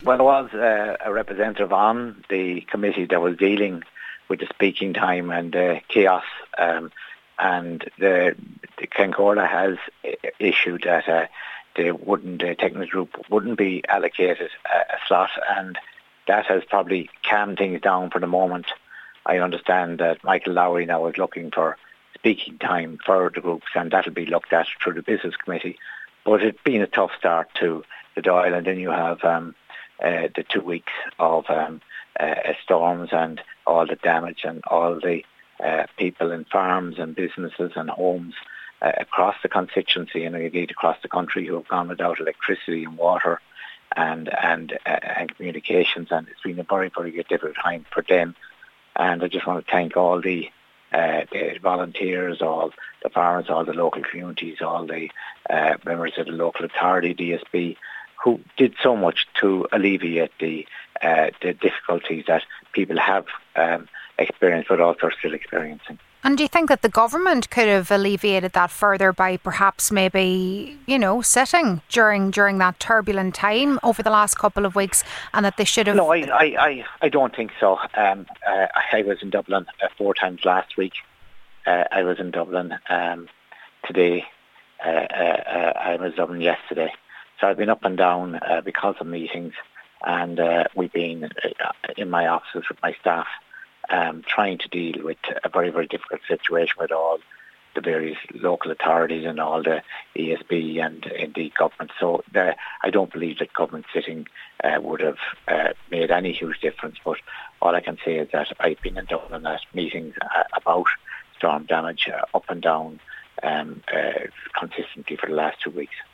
Well, there was a representative on the committee that was dealing with the speaking time and chaos, and the Concordia has issued that the technical group wouldn't be allocated a slot, and that has probably calmed things down for the moment. I understand that Michael Lowry now is looking for speaking time for the groups, and that'll be looked at through the business committee. But it's been a tough start to the Dáil, and then you have the 2 weeks of storms and all the damage and all the people in farms and businesses and homes across the constituency and indeed across the country who have gone without electricity and water and communications, and it's been a very, very difficult time for them. And I just want to thank all the volunteers, all the farmers, all the local communities, all the members of the local authority, DSB, who did so much to alleviate the difficulties that people have experienced but also are still experiencing. And do you think that the government could have alleviated that further by perhaps maybe, sitting during that turbulent time over the last couple of weeks, and that they should have... No, I don't think so. I was in Dublin 4 times last week. I was in Dublin today. I was in Dublin yesterday. So I've been up and down because of meetings, and we've been in my offices with my staff trying to deal with a very, very difficult situation with all the various local authorities and all the ESB and indeed government. So I don't believe that government sitting would have made any huge difference, but all I can say is that I've been in Dublin at meetings about storm damage up and down consistently for the last 2 weeks.